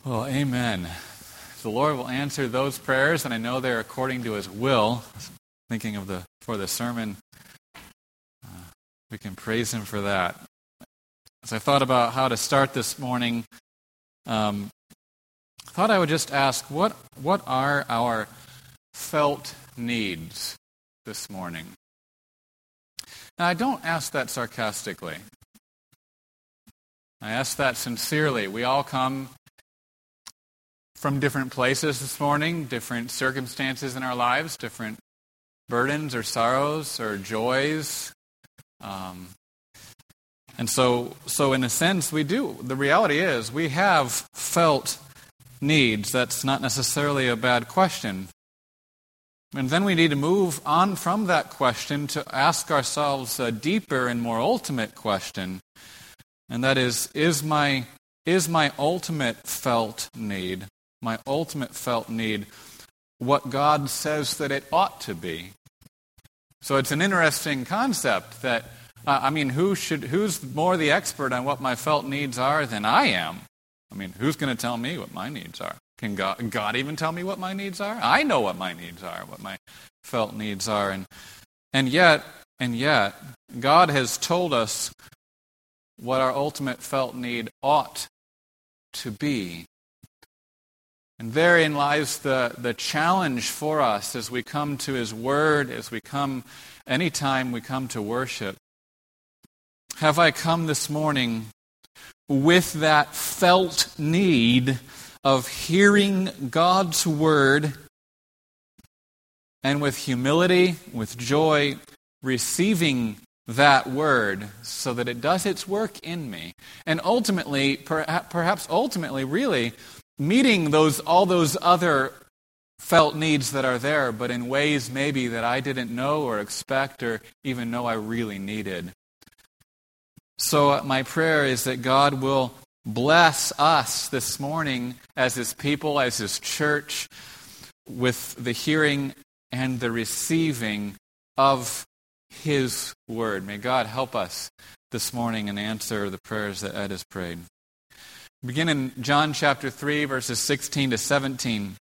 Well, amen. The Lord will answer those prayers, and I know they're according to His will. Thinking of for the sermon, we can praise Him for that. As I thought about how to start this morning, I thought I would just ask, what are our felt needs this morning? Now, I don't ask that sarcastically. I ask that sincerely. We all come from different places this morning, different circumstances in our lives, different burdens or sorrows or joys. And so in a sense, we do. The reality is we have felt needs. That's not necessarily a bad question. And then we need to move on from that question to ask ourselves a deeper and more ultimate question. And that is my ultimate felt need, what God says that it ought to be? So it's an interesting concept that, who's more the expert on what my felt needs are than I am? Who's going to tell me what my needs are? Can God even tell me what my needs are? I know what my needs are, what my felt needs are. And yet, God has told us what our ultimate felt need ought to be. And therein lies the challenge for us as we come to His Word, anytime we come to worship. Have I come this morning with that felt need of hearing God's Word and with humility, with joy, receiving that Word so that it does its work in me? And ultimately, perhaps really, meeting all those other felt needs that are there, but in ways maybe that I didn't know or expect or even know I really needed. So my prayer is that God will bless us this morning as His people, as His church, with the hearing and the receiving of His Word. May God help us this morning and answer the prayers that Ed has prayed. Begin in John chapter 3, verses 16 to 17.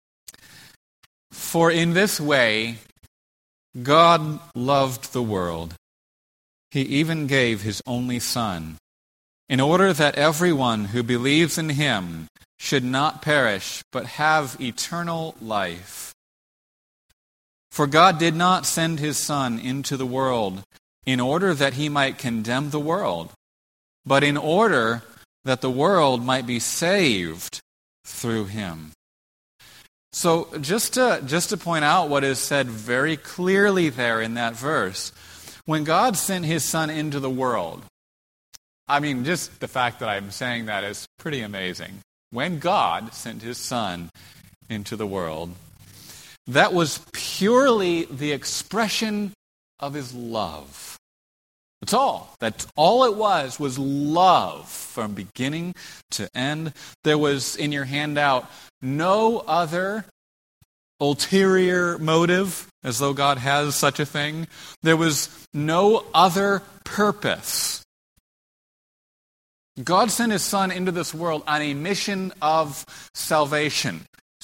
For in this way God loved the world. He even gave His only Son, in order that everyone who believes in Him should not perish, but have eternal life. For God did not send His Son into the world in order that He might condemn the world, but in order that the world might be saved through Him. So just to point out what is said very clearly there in that verse, when God sent His Son into the world, just the fact that I'm saying that is pretty amazing. When God sent His Son into the world, that was purely the expression of His love. That's all it was love from beginning to end. There was, in your handout, no other ulterior motive, as though God has such a thing. There was no other purpose. God sent His Son into this world on a mission of salvation,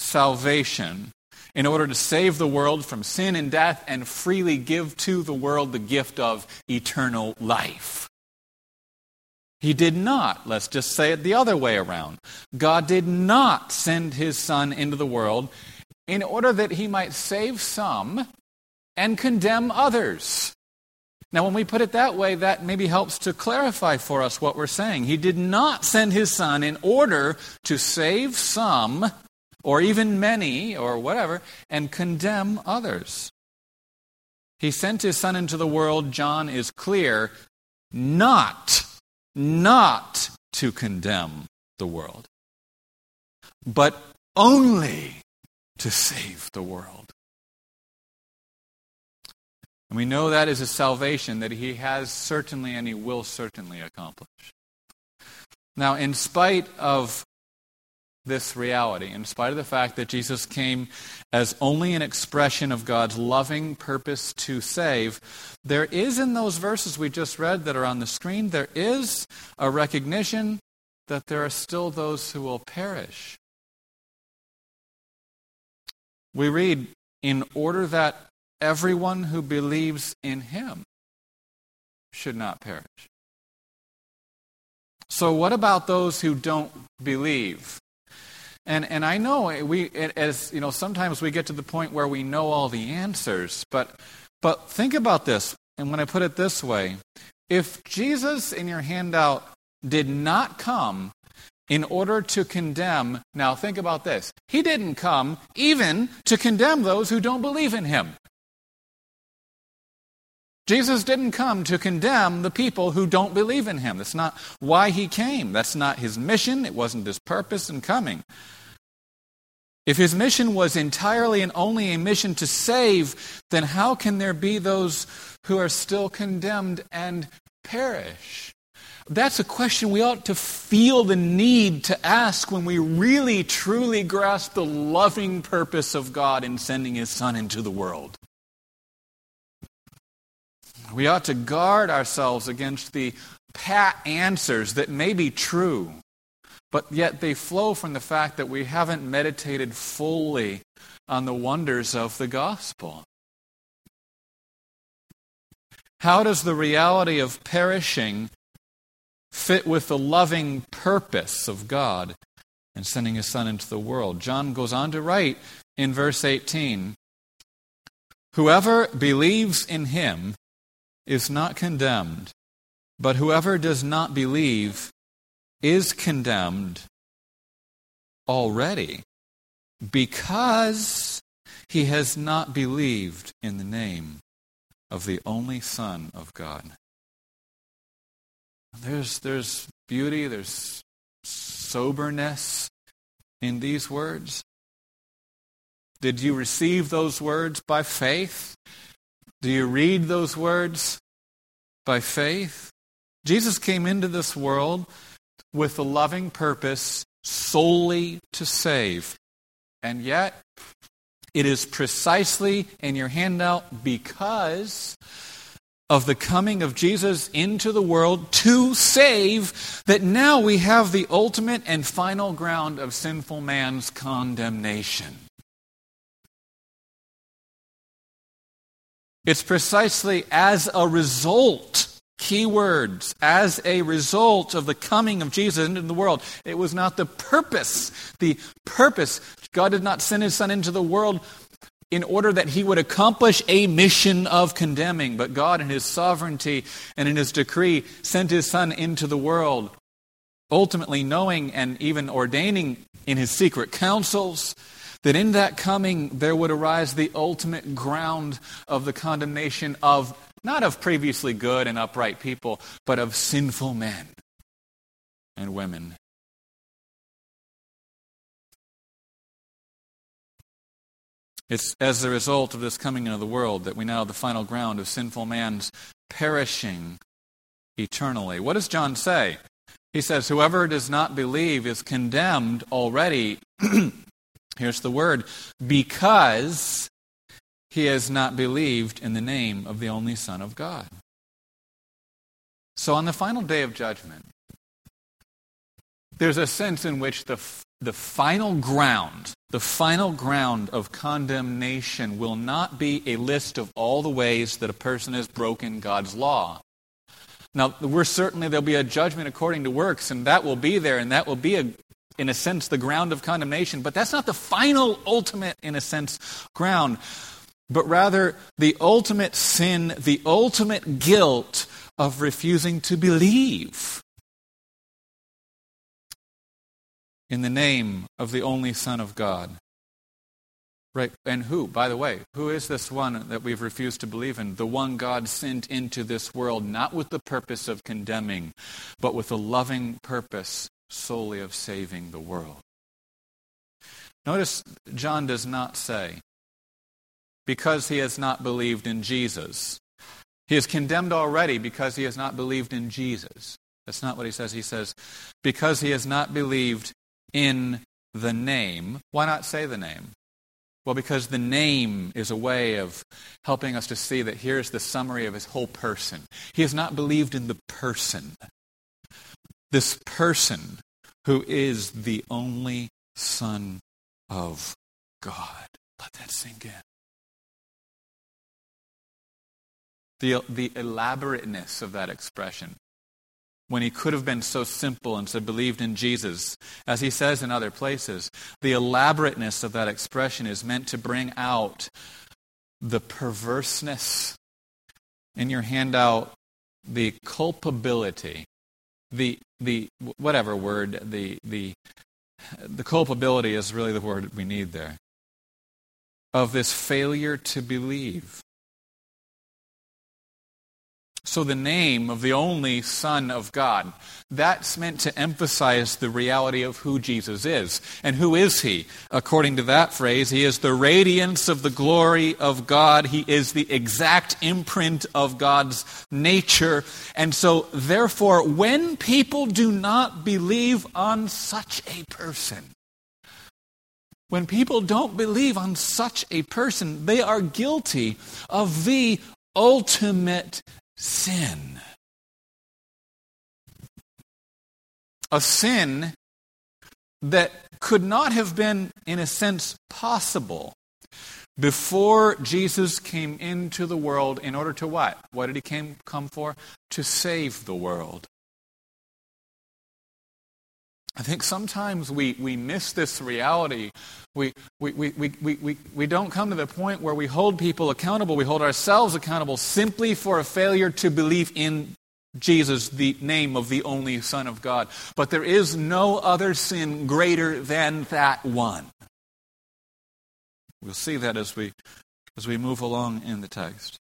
in order to save the world from sin and death and freely give to the world the gift of eternal life. He did not, let's just say it the other way around. God did not send His Son into the world in order that He might save some and condemn others. Now, when we put it that way, that maybe helps to clarify for us what we're saying. He did not send His Son in order to save some, or even many, or whatever, and condemn others. He sent His Son into the world, John is clear, not to condemn the world, but only to save the world. And we know that is a salvation that He has certainly and He will certainly accomplish. Now, in spite of this reality, in spite of the fact that Jesus came as only an expression of God's loving purpose to save, there is in those verses we just read that are on the screen, there is a recognition that there are still those who will perish. We read, in order that everyone who believes in him should not perish. So what about those who don't believe? And I know sometimes we get to the point where we know all the answers, but think about this, and when I put it this way, if Jesus in your handout did not come in order to condemn, now think about this, he didn't come even to condemn those who don't believe in him. Jesus didn't come to condemn the people who don't believe in him. That's not why he came. That's not his mission. It wasn't his purpose in coming. If his mission was entirely and only a mission to save, then how can there be those who are still condemned and perish? That's a question we ought to feel the need to ask when we really, truly grasp the loving purpose of God in sending his Son into the world. We ought to guard ourselves against the pat answers that may be true, but yet they flow from the fact that we haven't meditated fully on the wonders of the gospel. How does the reality of perishing fit with the loving purpose of God in sending his Son into the world? John goes on to write in verse 18, "Whoever believes in him is not condemned, but whoever does not believe is condemned already, because he has not believed in the name of the only Son of God." There's beauty, there's soberness in these words. Did you receive those words by faith? Do you read those words by faith? Jesus came into this world with the loving purpose solely to save. And yet, it is precisely in your handout because of the coming of Jesus into the world to save that now we have the ultimate and final ground of sinful man's condemnation. It's precisely as a result, keywords, as a result of the coming of Jesus into the world. It was not the purpose. The purpose, God did not send his Son into the world in order that he would accomplish a mission of condemning, but God in his sovereignty and in his decree sent his Son into the world, ultimately knowing and even ordaining in his secret counsels that in that coming there would arise the ultimate ground of the condemnation of, not of previously good and upright people, but of sinful men and women. It's as a result of this coming into the world that we now have the final ground of sinful man's perishing eternally. What does John say? He says, whoever does not believe is condemned already. Here's the word, because he has not believed in the name of the only Son of God. So on the final day of judgment, there's a sense in which the final ground of condemnation will not be a list of all the ways that a person has broken God's law. Now, there'll be a judgment according to works, and that will be there, and that will be, in a sense, the ground of condemnation. But that's not the final, ultimate, in a sense, ground. But rather, the ultimate sin, the ultimate guilt of refusing to believe in the name of the only Son of God. Right? And who, by the way, who is this one that we've refused to believe in? The one God sent into this world, not with the purpose of condemning, but with a loving purpose solely of saving the world. Notice John does not say, because he has not believed in Jesus. He is condemned already because he has not believed in Jesus. That's not what he says. He says, because he has not believed in the name. Why not say the name? Well, because the name is a way of helping us to see that here's the summary of his whole person. He has not believed in the person. This person who is the only Son of God. Let that sink in. The elaborateness of that expression, when he could have been so simple and said, believed in Jesus, as he says in other places, the elaborateness of that expression is meant to bring out the perverseness. In your handout, the culpability, the whatever word, the culpability is really the word we need there, of this failure to believe. So the name of the only Son of God, that's meant to emphasize the reality of who Jesus is. And who is he? According to that phrase, he is the radiance of the glory of God. He is the exact imprint of God's nature. And so, therefore, when people do not believe on such a person, when people don't believe on such a person, they are guilty of the ultimate sin. A sin that could not have been, in a sense, possible before Jesus came into the world in order to what? What did he come for? To save the world. I think sometimes we miss this reality. We don't come to the point where we hold people accountable. We hold ourselves accountable simply for a failure to believe in Jesus, the name of the only Son of God. But there is no other sin greater than that one. We'll see that as we move along in the text.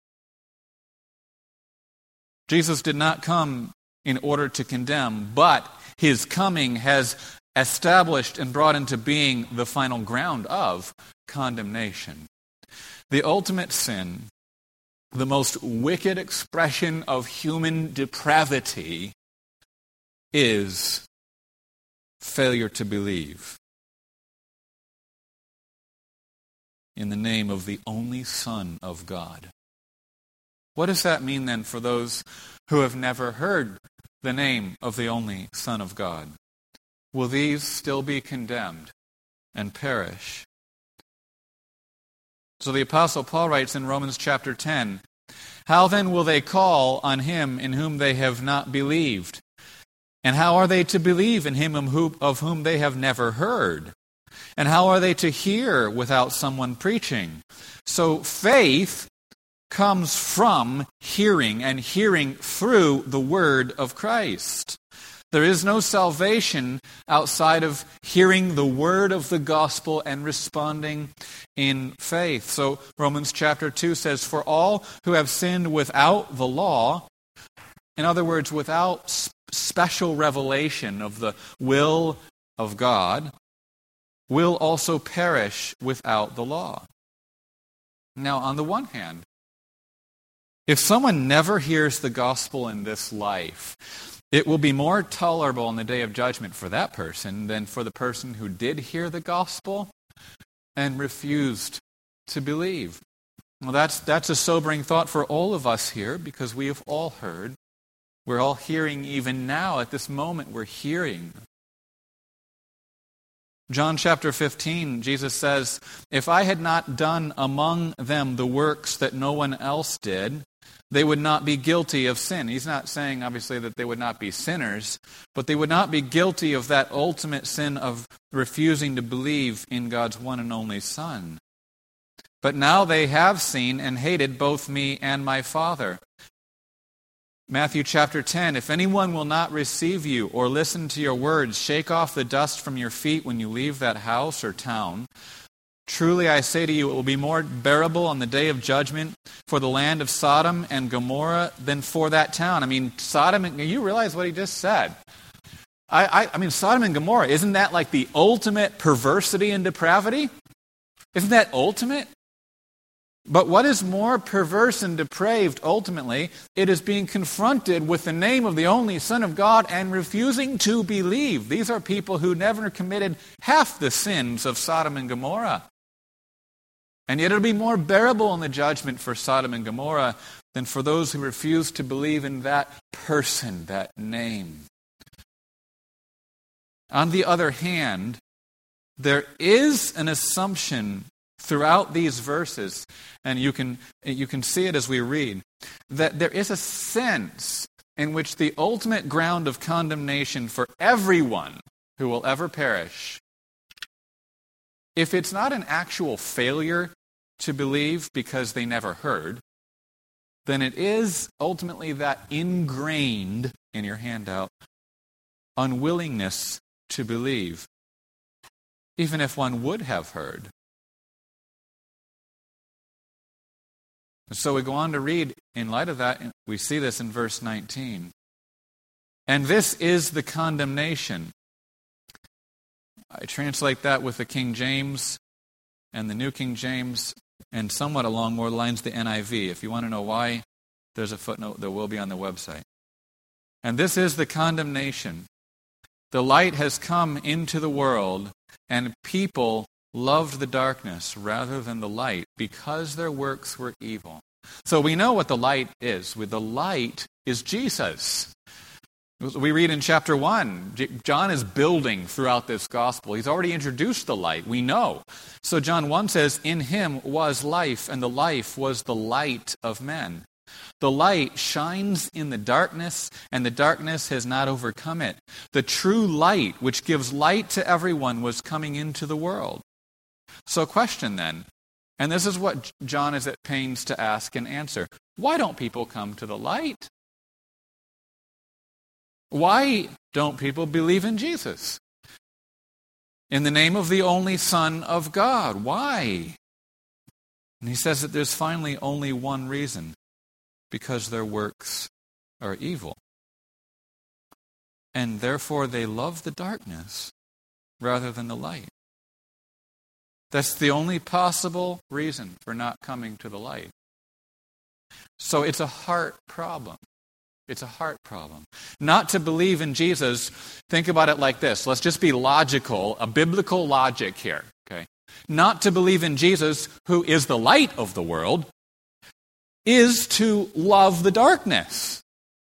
Jesus did not come in order to condemn, but his coming has established and brought into being the final ground of condemnation. The ultimate sin, the most wicked expression of human depravity, is failure to believe in the name of the only Son of God. What does that mean then for those who have never heard the name of the only Son of God? Will these still be condemned and perish? So the Apostle Paul writes in Romans chapter 10, "How then will they call on him in whom they have not believed? And how are they to believe in him of whom they have never heard? And how are they to hear without someone preaching?" So faith comes from hearing, and hearing through the word of Christ. There is no salvation outside of hearing the word of the gospel and responding in faith. So Romans chapter 2 says, "For all who have sinned without the law," in other words, without special revelation of the will of God, "will also perish without the law." Now, on the one hand, if someone never hears the gospel in this life, it will be more tolerable on the day of judgment for that person than for the person who did hear the gospel and refused to believe. Well, that's a sobering thought for all of us here, because we have all heard. We're all hearing even now. At this moment, we're hearing. John chapter 15, Jesus says, "If I had not done among them the works that no one else did, they would not be guilty of sin." He's not saying, obviously, that they would not be sinners, but they would not be guilty of that ultimate sin of refusing to believe in God's one and only Son. "But now they have seen and hated both me and my Father." Matthew chapter 10, "If anyone will not receive you or listen to your words, shake off the dust from your feet when you leave that house or town. Truly I say to you, it will be more bearable on the day of judgment for the land of Sodom and Gomorrah than for that town." I mean, Sodom, you realize what he just said. I mean, Sodom and Gomorrah, isn't that like the ultimate perversity and depravity? Isn't that ultimate? But what is more perverse and depraved ultimately? It is being confronted with the name of the only Son of God and refusing to believe. These are people who never committed half the sins of Sodom and Gomorrah. And yet it'll be more bearable in the judgment for Sodom and Gomorrah than for those who refuse to believe in that person, that name. On the other hand, there is an assumption throughout these verses, and you can see it as we read, that there is a sense in which the ultimate ground of condemnation for everyone who will ever perish, if it's not an actual failure to believe because they never heard, then it is ultimately that ingrained, in your handout, unwillingness to believe, even if one would have heard. So we go on to read, in light of that, we see this in verse 19. And this is the condemnation. I translate that with the King James and the New King James, and somewhat along more lines the NIV. If you want to know why, there's a footnote that will be on the website. And this is the condemnation. The light has come into the world, and people loved the darkness rather than the light because their works were evil. So we know what the light is. The light is Jesus. We read in chapter 1, John is building throughout this gospel. He's already introduced the light. We know. So John 1 says, in him was life, and the life was the light of men. The light shines in the darkness, and the darkness has not overcome it. The true light, which gives light to everyone, was coming into the world. So question then, and this is what John is at pains to ask and answer. Why don't people come to the light? Why don't people believe in Jesus? In the name of the only Son of God. Why? And he says that there's finally only one reason. Because their works are evil. And therefore they love the darkness rather than the light. That's the only possible reason for not coming to the light. So it's a heart problem. It's a heart problem. Not to believe in Jesus, think about it like this. Let's just be logical, a biblical logic here. Okay? Not to believe in Jesus, who is the light of the world, is to love the darkness.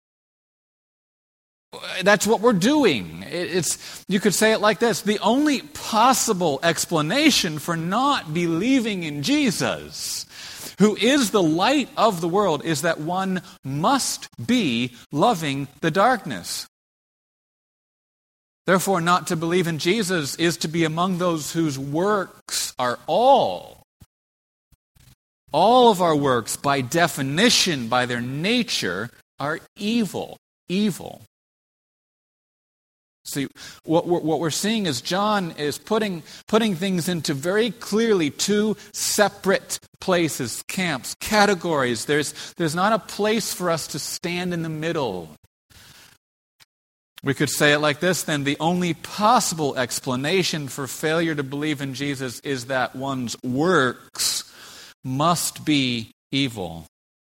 That's what we're doing. You could say it like this. The only possible explanation for not believing in Jesus, who is the light of the world, is that one must be loving the darkness. Therefore, not to believe in Jesus is to be among those whose works are all of our works, by definition, by their nature, are evil. Evil. See, what we're seeing is John is putting things into very clearly two separate places, camps, categories. There's not a place for us to stand in the middle. We could say it like this then. The only possible explanation for failure to believe in Jesus is that one's works must be evil.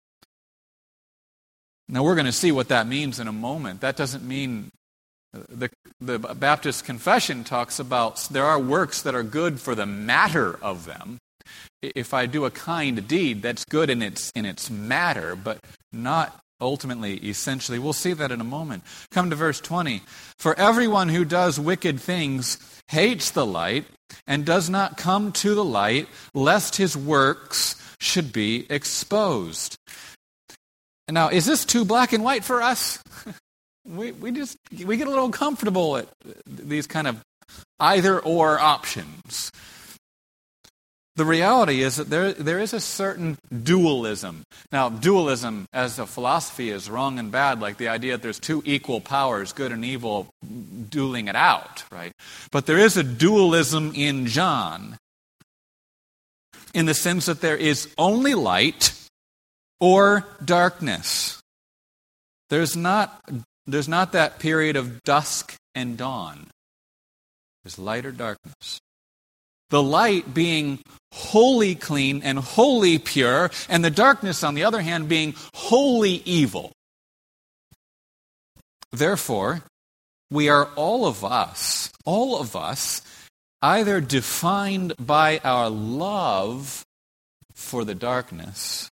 Now we're going to see what that means in a moment. That doesn't mean the Baptist confession talks about there are works that are good for the matter of them. If I do a kind deed, that's good in its matter, but not ultimately, essentially. We'll see that in a moment. Come to verse 20. For everyone who does wicked things hates the light and does not come to the light, lest his works should be exposed. Now, is this too black and white for us? We get a little comfortable at these kind of either or options. The reality is that there is a certain dualism. Now, dualism as a philosophy is wrong and bad, like the idea that there's two equal powers, good and evil, dueling it out, right? But there is a dualism in John, in the sense that there is only light or darkness. There's not that period of dusk and dawn. There's light or darkness. The light being wholly clean and wholly pure, and the darkness, on the other hand, being wholly evil. Therefore, we are all of us, either defined by our love for the darkness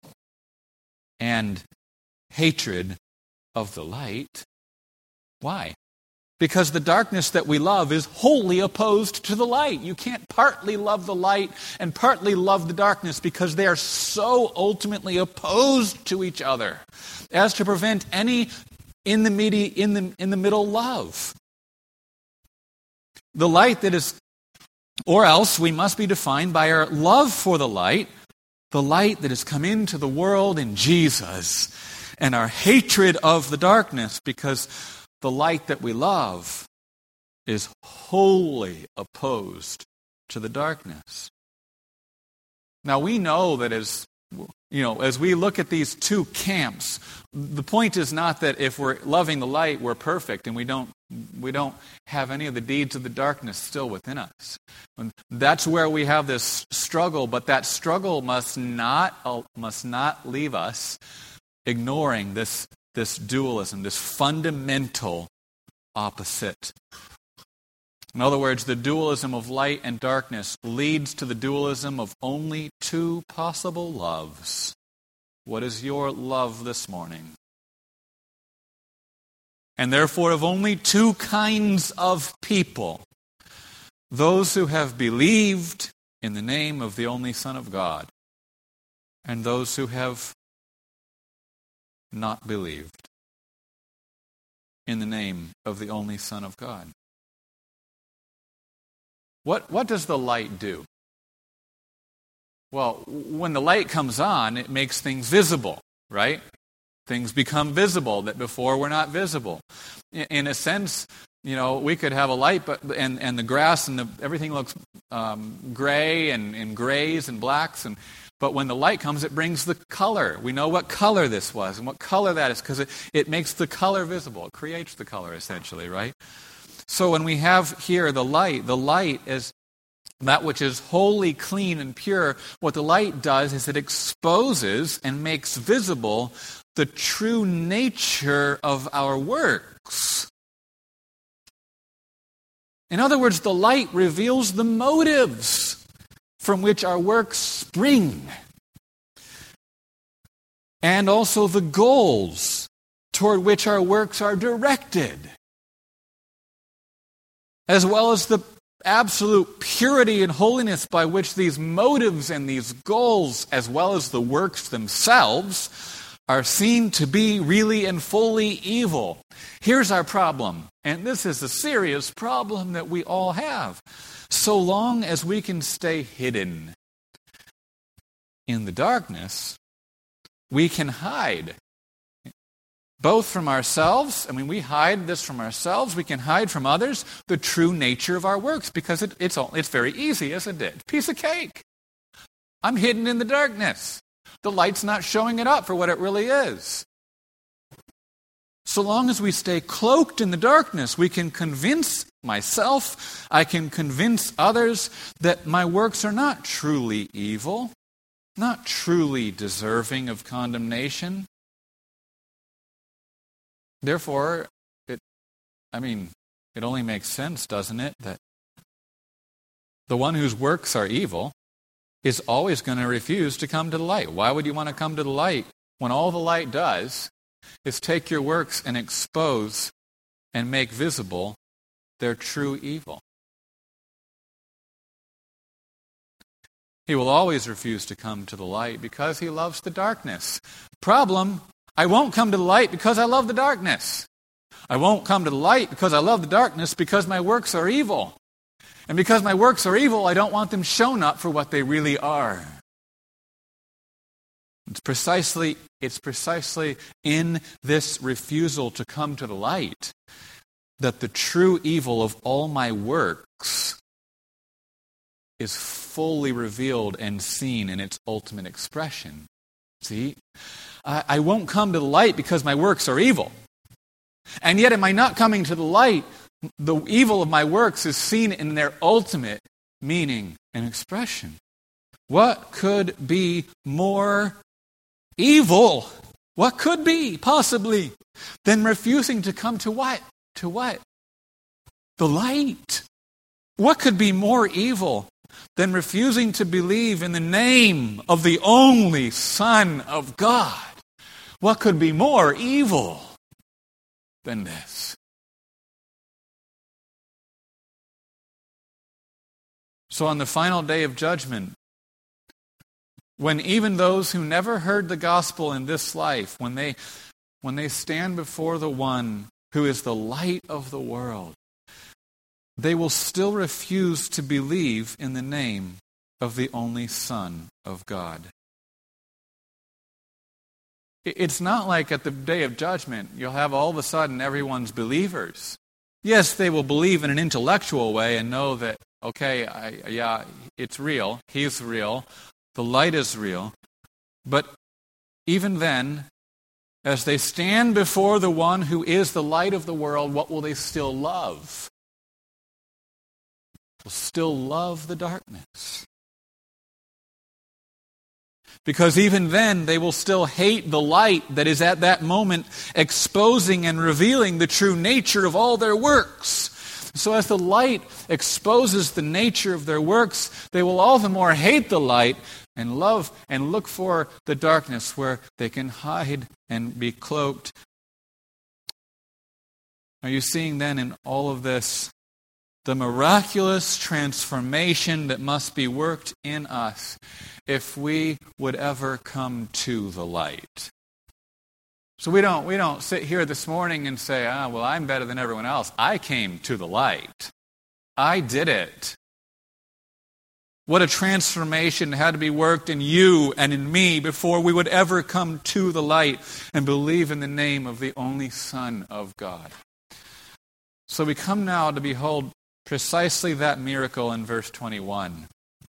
and hatred of the light. Why? Because the darkness that we love is wholly opposed to the light. You can't partly love the light and partly love the darkness because they are so ultimately opposed to each other as to prevent any in the middle love. The light that is, or else we must be defined by our love for the light that has come into the world in Jesus, and our hatred of the darkness because the light that we love is wholly opposed to the darkness. Now we know that as we look at these two camps, the point is not that if we're loving the light, we're perfect and we don't have any of the deeds of the darkness still within us. And that's where we have this struggle, but that struggle must not leave us ignoring this dualism, this fundamental opposite. In other words, the dualism of light and darkness leads to the dualism of only two possible loves. What is your love this morning? And therefore of only two kinds of people. Those who have believed in the name of the only Son of God, and those who have not believed in the name of the only Son of God. What does the light do? Well, when the light comes on, it makes things visible, right? Things become visible that before were not visible. In a sense, we could have a light, and the grass and everything looks gray and grays and blacks, but when the light comes, it brings the color. We know what color this was and what color that is because it makes the color visible. It creates the color, essentially, right? So when we have here the light is that which is wholly clean and pure. What the light does is it exposes and makes visible the true nature of our works. In other words, the light reveals the motives from which our works spring, and also the goals toward which our works are directed, as well as the absolute purity and holiness by which these motives and these goals, as well as the works themselves, are seen to be really and fully evil. Here's our problem, and this is a serious problem that we all have. So long as we can stay hidden in the darkness, we can hide. Both from ourselves, we hide this from ourselves, we can hide from others the true nature of our works because it's very easy, isn't it? Piece of cake. I'm hidden in the darkness. The light's not showing it up for what it really is. So long as we stay cloaked in the darkness, we can convince myself, I can convince others that my works are not truly evil, not truly deserving of condemnation. Therefore, it only makes sense, doesn't it, that the one whose works are evil is always going to refuse to come to the light. Why would you want to come to the light when all the light does is take your works and expose and make visible their true evil? He will always refuse to come to the light because he loves the darkness. Problem, I won't come to the light because I love the darkness. I won't come to the light because I love the darkness because my works are evil. And because my works are evil, I don't want them shown up for what they really are. It's precisely in this refusal to come to the light that the true evil of all my works is fully revealed and seen in its ultimate expression. See? I won't come to the light because my works are evil. And yet, am I not coming to the light? The evil of my works is seen in their ultimate meaning and expression. What could be more evil? What could be, possibly, than refusing to come to what? To what? The light. What could be more evil than refusing to believe in the name of the only Son of God? What could be more evil than this? So on the final day of judgment, when even those who never heard the gospel in this life, when they stand before the one who is the light of the world, they will still refuse to believe in the name of the only Son of God. It's not like at the day of judgment, you'll have all of a sudden everyone's believers. Yes, they will believe in an intellectual way and know that, okay, it's real, he's real, the light is real. But even then, as they stand before the one who is the light of the world, what will they still love? They'll still love the darkness. Because even then, they will still hate the light that is at that moment exposing and revealing the true nature of all their works. So as the light exposes the nature of their works, they will all the more hate the light and love and look for the darkness where they can hide and be cloaked. Are you seeing then in all of this the miraculous transformation that must be worked in us if we would ever come to the light? So we don't sit here this morning and say, well, I'm better than everyone else. I came to the light. I did it. What a transformation had to be worked in you and in me before we would ever come to the light and believe in the name of the only Son of God. So we come now to behold precisely that miracle in verse 21.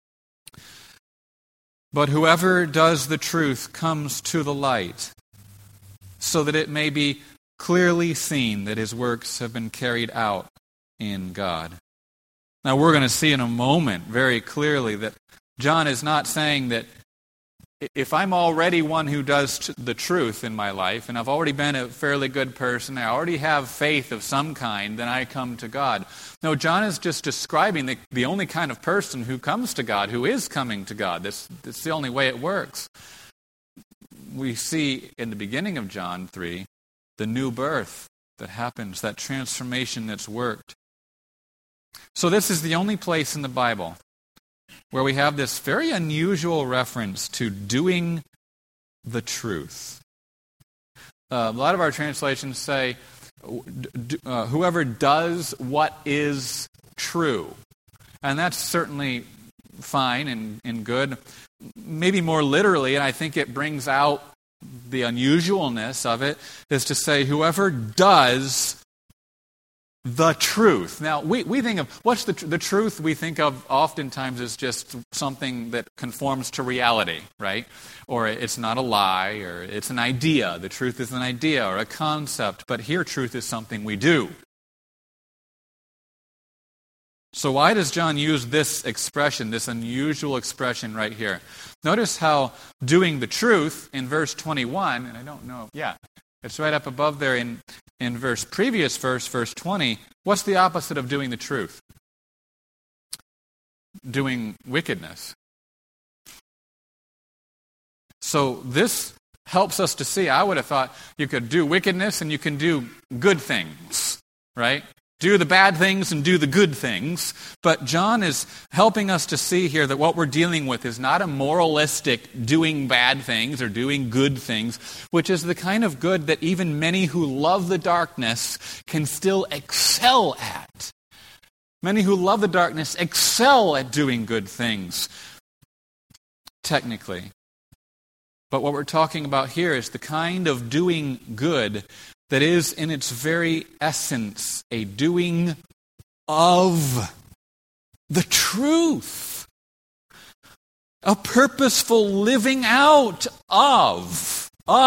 But whoever does the truth comes to the light, so that it may be clearly seen that his works have been carried out in God. Now we're going to see in a moment very clearly that John is not saying that if I'm already one who does the truth in my life, and I've already been a fairly good person, I already have faith of some kind, then I come to God. No, John is just describing the only kind of person who comes to God, who is coming to God. That's the only way it works. We see in the beginning of John 3, the new birth that happens, that transformation that's worked. So this is the only place in the Bible where we have this very unusual reference to doing the truth. A lot of our translations say, whoever does what is true. And that's certainly fine and good. Maybe more literally, and I think it brings out the unusualness of it, is to say, whoever does the truth. Now, we think of, what's the truth we think of oftentimes as just something that conforms to reality, right? Or it's not a lie, or it's an idea. The truth is an idea or a concept, but here truth is something we do. So why does John use this expression, this unusual expression right here? Notice how doing the truth in verse 21, and I don't know, it's right up above there in verse 20. What's the opposite of doing the truth? Doing wickedness. So this helps us to see. I would have thought you could do wickedness and you can do good things, right? Do the bad things and do the good things. But John is helping us to see here that what we're dealing with is not a moralistic doing bad things or doing good things, which is the kind of good that even many who love the darkness can still excel at. Many who love the darkness excel at doing good things, technically. But what we're talking about here is the kind of doing good that is in its very essence a doing of the truth. A purposeful living out of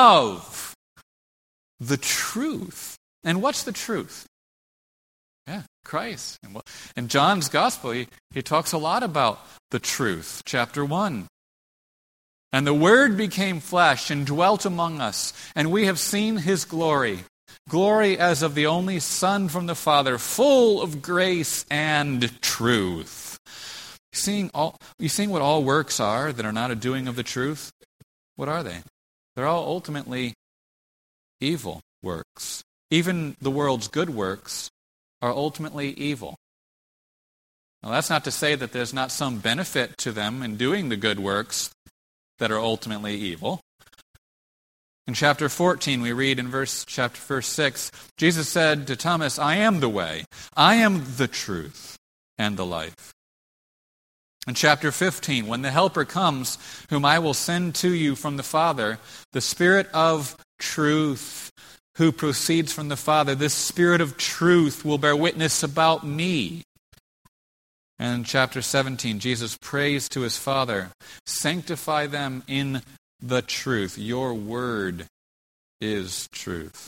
the truth. And what's the truth? Christ. In John's Gospel, he talks a lot about the truth. Chapter 1. And the Word became flesh and dwelt among us, and we have seen His glory. Glory as of the only Son from the Father, full of grace and truth. You seeing what all works are that are not a doing of the truth? What are they? They're all ultimately evil works. Even the world's good works are ultimately evil. Now, that's not to say that there's not some benefit to them in doing the good works that are ultimately evil. In chapter 14, we read in verse 6, Jesus said to Thomas, I am the way, I am the truth, and the life. In chapter 15, when the Helper comes, whom I will send to you from the Father, the Spirit of truth, who proceeds from the Father, this Spirit of truth will bear witness about me. And in chapter 17, Jesus prays to his Father, sanctify them in the truth. Your word is truth.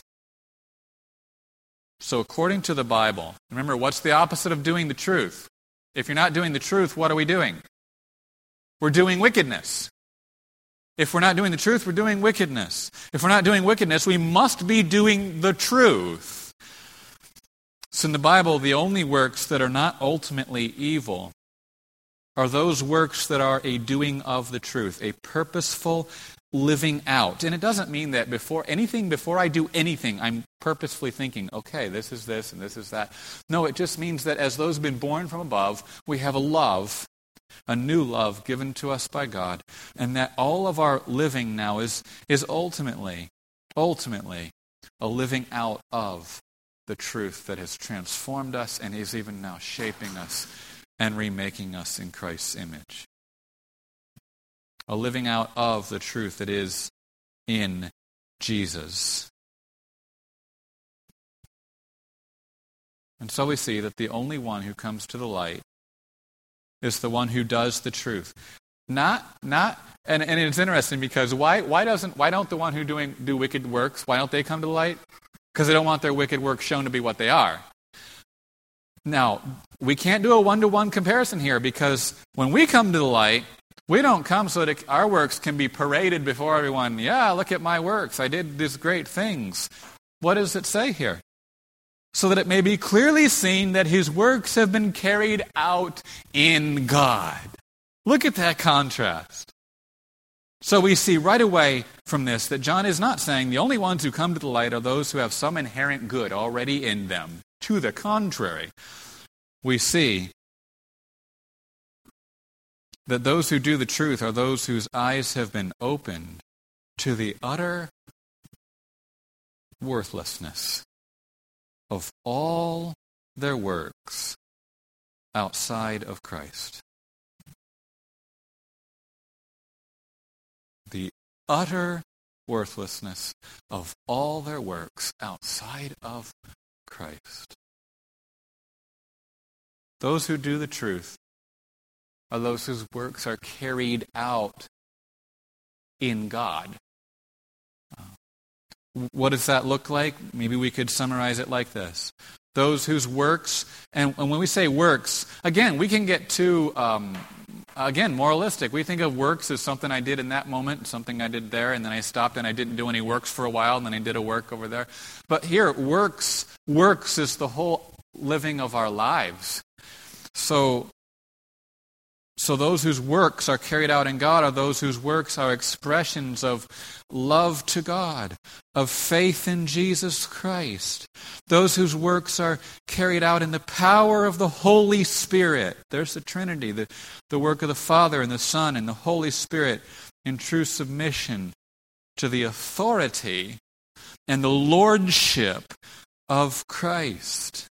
So according to the Bible, remember, what's the opposite of doing the truth? If you're not doing the truth, what are we doing? We're doing wickedness. If we're not doing the truth, we're doing wickedness. If we're not doing wickedness, we must be doing the truth. So in the Bible, the only works that are not ultimately evil are those works that are a doing of the truth, a purposeful living out. And it doesn't mean that before I do anything, I'm purposefully thinking, okay, this is this and this is that. No, it just means that as those who have been born from above, we have a new love given to us by God, and that all of our living now is ultimately a living out of the truth that has transformed us and is even now shaping us and remaking us in Christ's image. A living out of the truth that is in Jesus. And so we see that the only one who comes to the light is the one who does the truth. And it's interesting because why don't the one who do wicked works, why don't they come to the light? Because they don't want their wicked works shown to be what they are. Now, we can't do a one-to-one comparison here, because when we come to the light, we don't come so that our works can be paraded before everyone. Yeah, look at my works. I did these great things. What does it say here? So that it may be clearly seen that his works have been carried out in God. Look at that contrast. So we see right away from this that John is not saying the only ones who come to the light are those who have some inherent good already in them. To the contrary, we see that those who do the truth are those whose eyes have been opened to the utter worthlessness of all their works outside of Christ. The utter worthlessness of all their works outside of Christ. Those who do the truth are those whose works are carried out in God. What does that look like? Maybe we could summarize it like this. Those whose works, and when we say works, again, we can get too, moralistic. We think of works as something I did in that moment, something I did there, and then I stopped and I didn't do any works for a while, and then I did a work over there. But here, works is the whole living of our lives. So those whose works are carried out in God are those whose works are expressions of love to God, of faith in Jesus Christ. Those whose works are carried out in the power of the Holy Spirit. There's the Trinity, the work of the Father and the Son and the Holy Spirit in true submission to the authority and the lordship of Christ.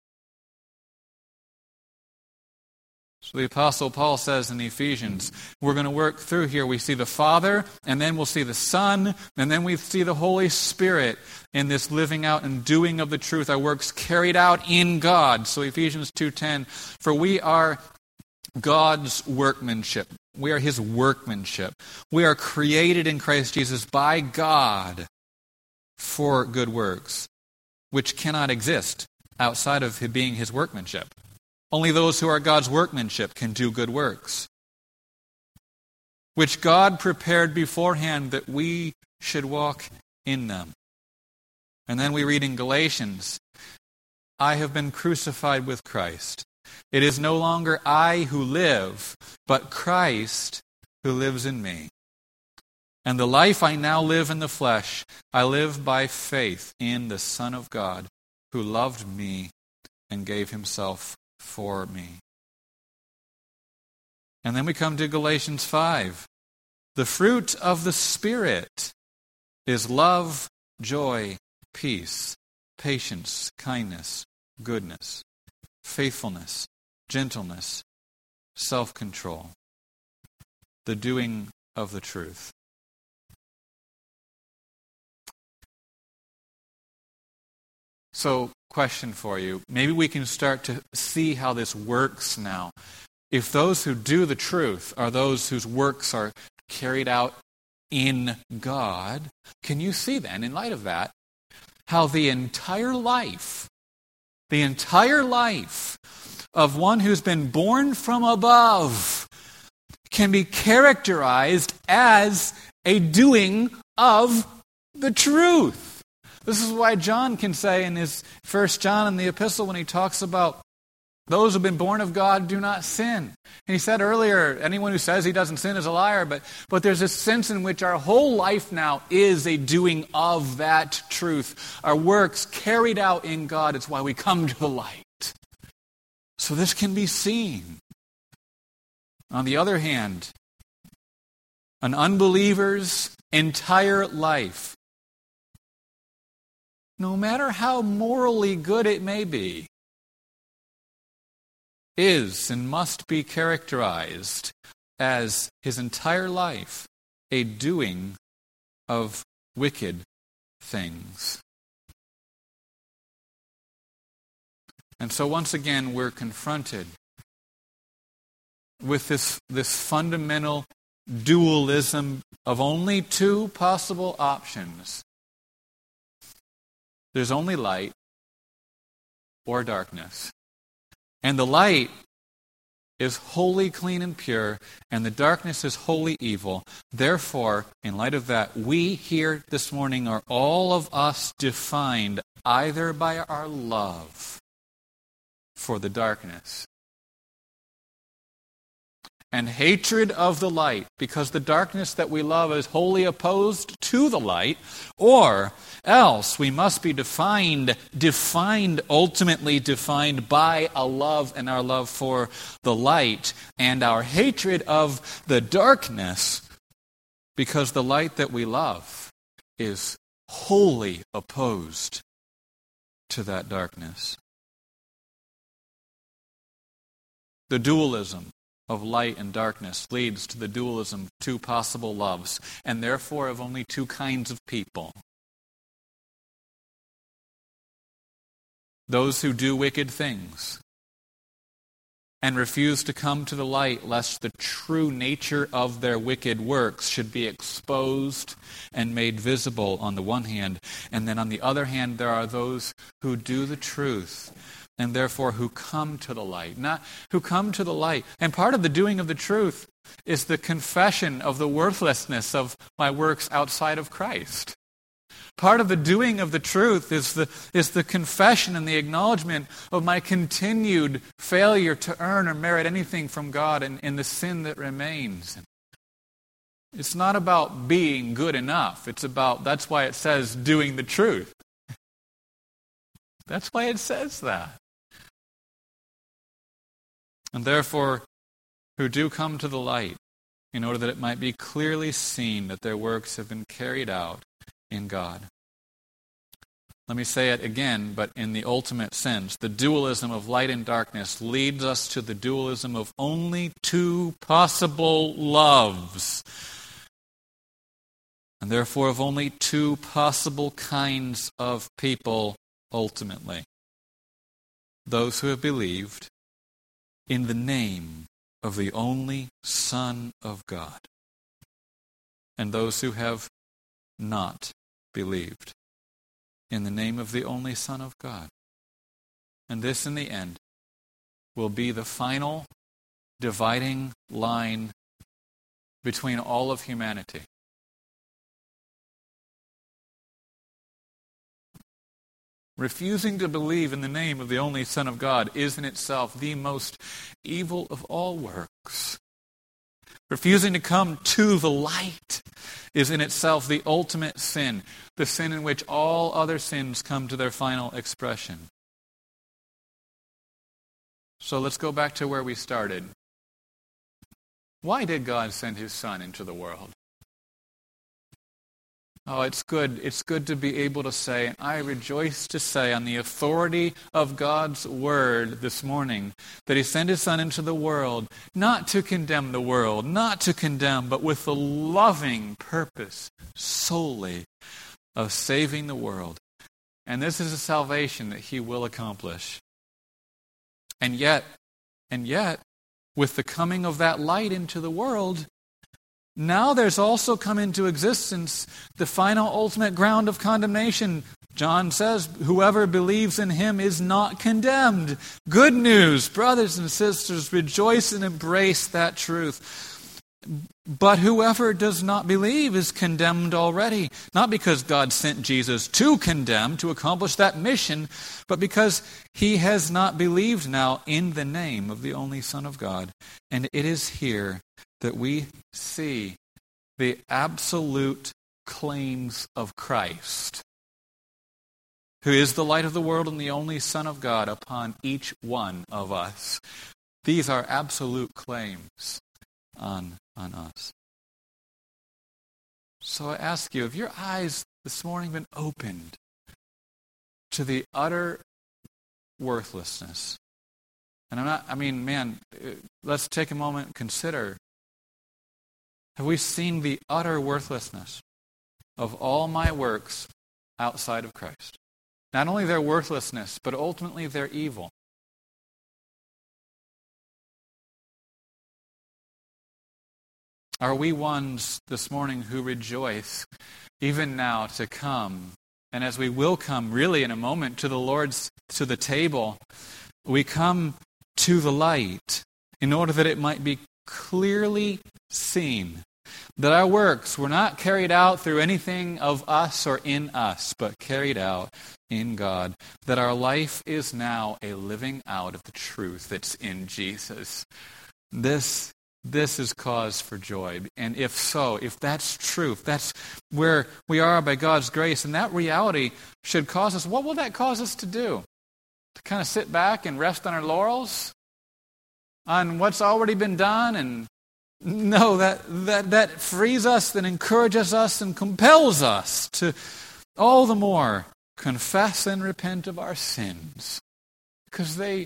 The Apostle Paul says in Ephesians, we're going to work through here. We see the Father, and then we'll see the Son, and then we see the Holy Spirit in this living out and doing of the truth, our works carried out in God. So Ephesians 2:10, for we are God's workmanship. We are his workmanship. We are created in Christ Jesus by God for good works, which cannot exist outside of being his workmanship. Only those who are God's workmanship can do good works, which God prepared beforehand that we should walk in them. And then we read in Galatians, I have been crucified with Christ. It is no longer I who live, but Christ who lives in me. And the life I now live in the flesh, I live by faith in the Son of God, who loved me and gave himself for me. And then we come to Galatians 5. The fruit of the Spirit is love, joy, peace, patience, kindness, goodness, faithfulness, gentleness, self-control, the doing of the truth. So, question for you. Maybe we can start to see how this works now. If those who do the truth are those whose works are carried out in God, can you see then, in light of that, how the entire life of one who's been born from above can be characterized as a doing of the truth? This is why John can say in his 1 John in the epistle, when he talks about those who have been born of God do not sin. And he said earlier, anyone who says he doesn't sin is a liar, but there's a sense in which our whole life now is a doing of that truth. Our works carried out in God, it's why we come to the light. So this can be seen. On the other hand, an unbeliever's entire life, no matter how morally good it may be, is and must be characterized as his entire life a doing of wicked things. And so once again we're confronted with this fundamental dualism of only two possible options. There's only light or darkness. And the light is wholly clean and pure, and the darkness is wholly evil. Therefore, in light of that, we here this morning are all of us defined either by our love for the darkness and hatred of the light, because the darkness that we love is wholly opposed to the light, or else we must be ultimately defined by a love and our love for the light and our hatred of the darkness, because the light that we love is wholly opposed to that darkness. The dualism of light and darkness leads to the dualism of two possible loves, and therefore of only two kinds of people. Those who do wicked things and refuse to come to the light lest the true nature of their wicked works should be exposed and made visible on the one hand, and then on the other hand there are those who do the truth and therefore who come to the light. Not who come to the light. And part of the doing of the truth is the confession of the worthlessness of my works outside of Christ. Part of the doing of the truth is the confession and the acknowledgement of my continued failure to earn or merit anything from God and the sin that remains. It's not about being good enough. That's why it says doing the truth. That's why it says that. And therefore, who do come to the light, in order that it might be clearly seen that their works have been carried out in God. Let me say it again, but in the ultimate sense. The dualism of light and darkness leads us to the dualism of only two possible loves, and therefore of only two possible kinds of people ultimately. Those who have believed in the name of the only Son of God, and those who have not believed in the name of the only Son of God. And this, in the end, will be the final dividing line between all of humanity. Refusing to believe in the name of the only Son of God is in itself the most evil of all works. Refusing to come to the light is in itself the ultimate sin, the sin in which all other sins come to their final expression. So let's go back to where we started. Why did God send his Son into the world? Oh, it's good. It's good to be able to say, and I rejoice to say on the authority of God's word this morning, that he sent his Son into the world, not to condemn the world, not to condemn, but with the loving purpose solely of saving the world. And this is a salvation that he will accomplish. And yet, with the coming of that light into the world, now there's also come into existence the final ultimate ground of condemnation. John says, whoever believes in him is not condemned. Good news, brothers and sisters, rejoice and embrace that truth. But whoever does not believe is condemned already, not because God sent Jesus to condemn, to accomplish that mission, but because he has not believed now in the name of the only Son of God. And it is here that we see the absolute claims of Christ, who is the light of the world and the only Son of God, upon each one of us. These are absolute claims on us. So I ask you, have your eyes this morning been opened to the utter worthlessness? And let's take a moment and consider, have we seen the utter worthlessness of all my works outside of Christ? Not only their worthlessness, but ultimately their evil. Are we ones this morning who rejoice even now to come, and as we will come really in a moment to the table, we come to the light in order that it might be clearly seen that our works were not carried out through anything of us or in us, but carried out in God, that our life is now a living out of the truth that's in Jesus. This is cause for joy. And if so, if that's true, if that's where we are by God's grace, and that reality should cause us, what will that cause us to do? To kind of sit back and rest on our laurels? On what's already been done? And no, that frees us, that encourages us and compels us to all the more confess and repent of our sins. Because they're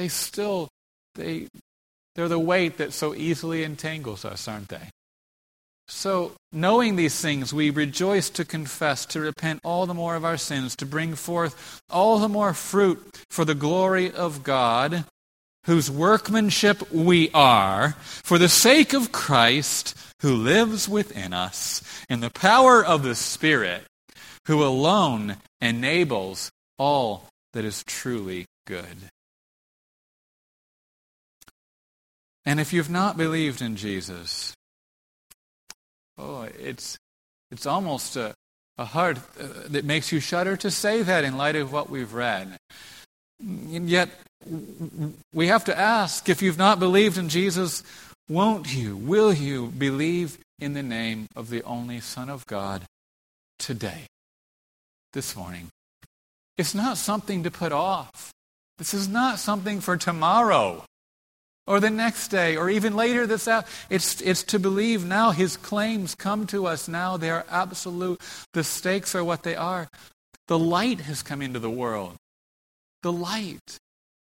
the weight that so easily entangles us, aren't they? So, knowing these things, we rejoice to confess, to repent all the more of our sins, to bring forth all the more fruit for the glory of God, whose workmanship we are, for the sake of Christ, who lives within us, in the power of the Spirit, who alone enables all that is truly good. And if you've not believed in Jesus, it's almost a heart that makes you shudder to say that in light of what we've read. And yet, we have to ask, if you've not believed in Jesus, will you believe in the name of the only Son of God today, this morning? It's not something to put off. This is not something for tomorrow, or the next day, or even later this hour. It's to believe now. His claims come to us now. They are absolute. The stakes are what they are. The light has come into the world. The light.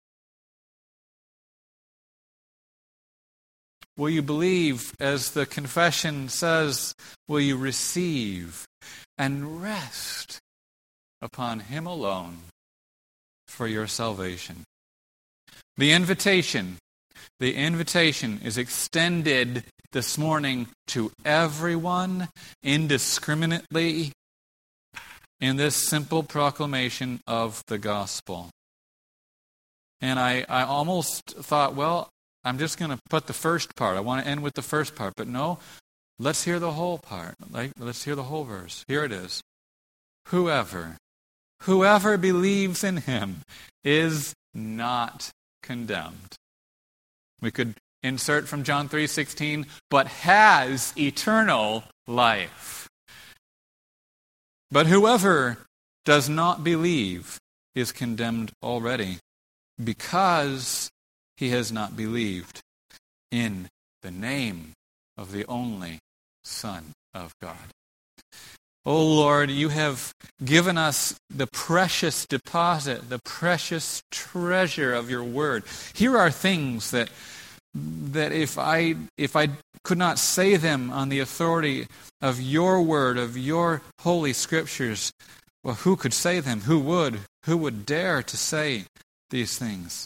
Will you believe, as the confession says, will you receive and rest upon him alone for your salvation? The invitation is extended this morning to everyone indiscriminately in this simple proclamation of the gospel. And I almost thought, well, I'm just going to put the first part. I want to end with the first part. But no, let's hear the whole part. Let's hear the whole verse. Here it is. Whoever believes in him is not condemned. We could insert from John 3:16, but has eternal life. But whoever does not believe is condemned already, because he has not believed in the name of the only Son of God. O Lord, you have given us the precious deposit, the precious treasure of your word. Here are things that if I could not say them on the authority of your word, of your holy scriptures, well, who could say them? Who would? Who would dare to say these things?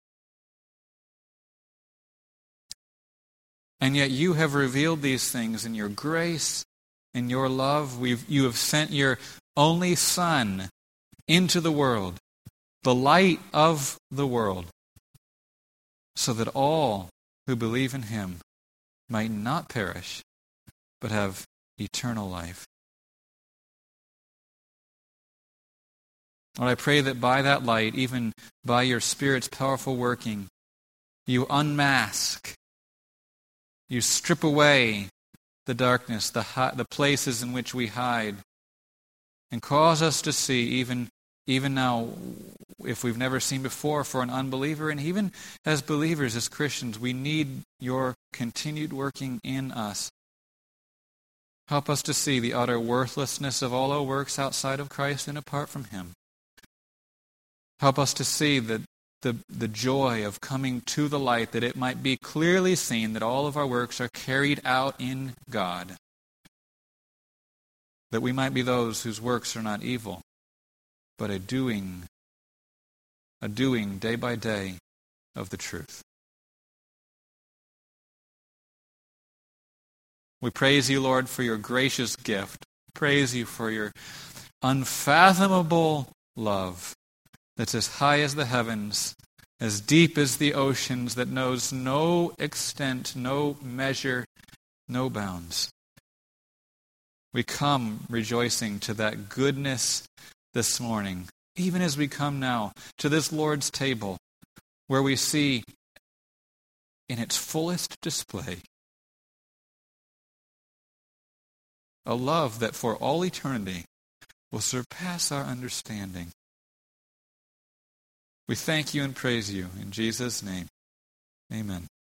And yet you have revealed these things in your grace, in your love. You have sent your only Son into the world, the light of the world, so that all who believe in him might not perish, but have eternal life. Lord, I pray that by that light, even by your Spirit's powerful working, you unmask, you strip away the darkness, the places in which we hide, and cause us to see, even now, if we've never seen before for an unbeliever, and even as believers, as Christians, we need your continued working in us. Help us to see the utter worthlessness of all our works outside of Christ and apart from him. Help us to see the joy of coming to the light, that it might be clearly seen that all of our works are carried out in God, that we might be those whose works are not evil, but a doing day by day of the truth. We praise you, Lord, for your gracious gift. Praise you for your unfathomable love that's as high as the heavens, as deep as the oceans, that knows no extent, no measure, no bounds. We come rejoicing to that goodness this morning, even as we come now to this Lord's table, where we see in its fullest display a love that for all eternity will surpass our understanding. We thank you and praise you in Jesus' name. Amen.